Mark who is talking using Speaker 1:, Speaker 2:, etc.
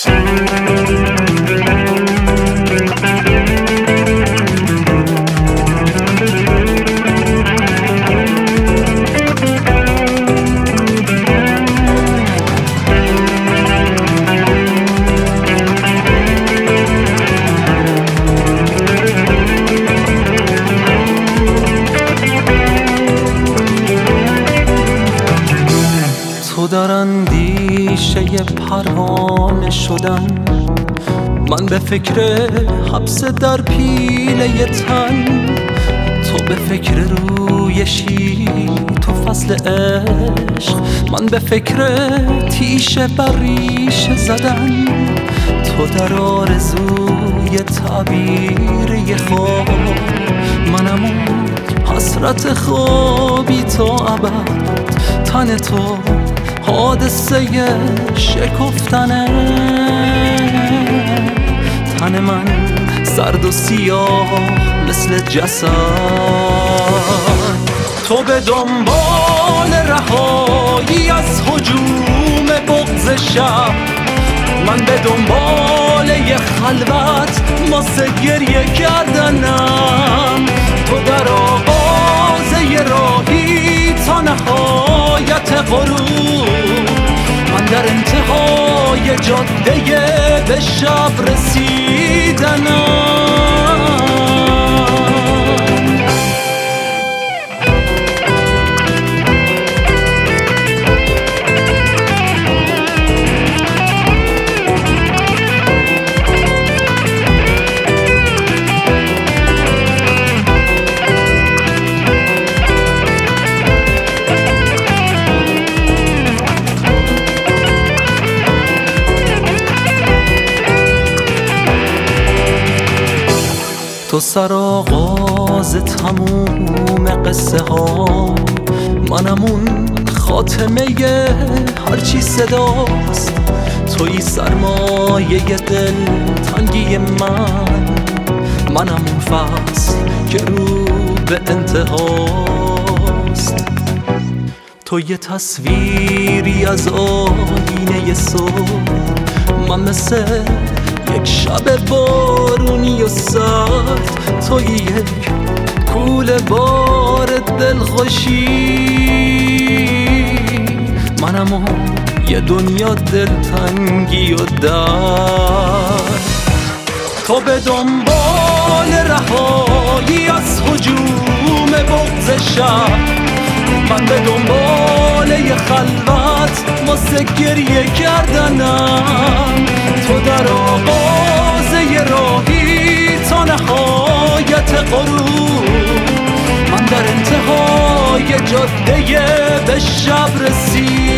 Speaker 1: تو در اندیشه پروانه شدم، من به فکر حبس در پیله تن. تو به فکر رویشی تو فصل عشق، من به فکر تیشه بر ریشه زدن. تو در آرزوی تعبیر خواب، منم اون حسرت خوابی تا ابد. تن تو حادثه شکفتنه، تن من سرد و سیاه مثل جسد. تو به دنبال رهایی از هجوم بغض شب، من به دنبال یه خلوت واسه گریه کردنم. تو در آغاز یه راهی تا نهایت غروب، من در انتهای جاده به شب رسیدنم. تو سرآغاز تموم قصه ها، منم اون خاتمه هرچی صداست. توی سرمایه دل تنگی منم اون فصل که رو به انتهاست. تو یه تصویری از آینه صبح، من مثل یک شب بارونی و سرد. تو یک کوله بار دلخوشی، منم اون یه دنیا دلتنگی و درد. تو به دنبال رهایی از هجوم بغض شب، من به دنبال یه خلوت واسه گریه کردنم. تو در آغاز یه راهی تا نهایت غروب، من در انتهای جاده به شب رسید.